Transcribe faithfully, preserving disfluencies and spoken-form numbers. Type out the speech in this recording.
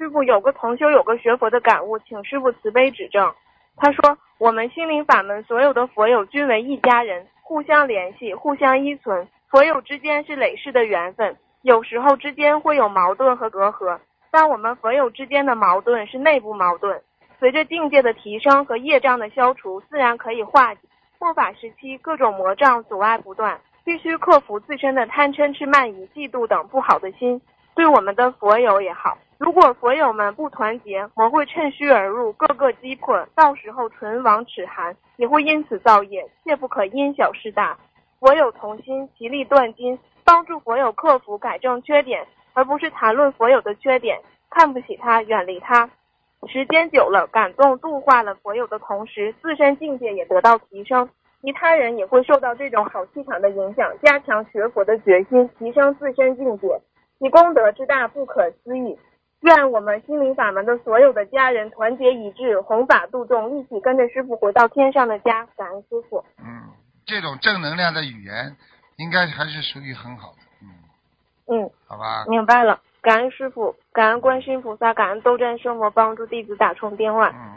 师父有个同修有个学佛的感悟，请师父慈悲指正。他说，我们心灵法门所有的佛友均为一家人，互相联系，互相依存，佛友之间是累世的缘分，有时候之间会有矛盾和隔阂，但我们佛友之间的矛盾是内部矛盾，随着境界的提升和业障的消除，自然可以化解。末法时期各种魔障阻碍不断，必须克服自身的贪嗔痴慢疑嫉妒等不好的心，对我们的佛友也好。如果佛友们不团结，魔会趁虚而入，各个击破，到时候唇亡齿寒，也会因此造业，切不可因小失大。佛友同心，其利断金，帮助佛友克服改正缺点，而不是谈论佛友的缺点，看不起他，远离他。时间久了，感动度化了佛友的同时，自身境界也得到提升，其他人也会受到这种好气场的影响，加强学佛的决心，提升自身境界，其功德之大不可思议。愿我们心灵法门的所有的家人团结一致，弘法度众，一起跟着师父回到天上的家。感恩师父。 嗯，这种正能量的语言应该还是属于很好的。嗯嗯， 好吧。 明白了。感恩师父，感恩观世音菩萨，感恩斗战胜魔帮助弟子打通电话。 嗯。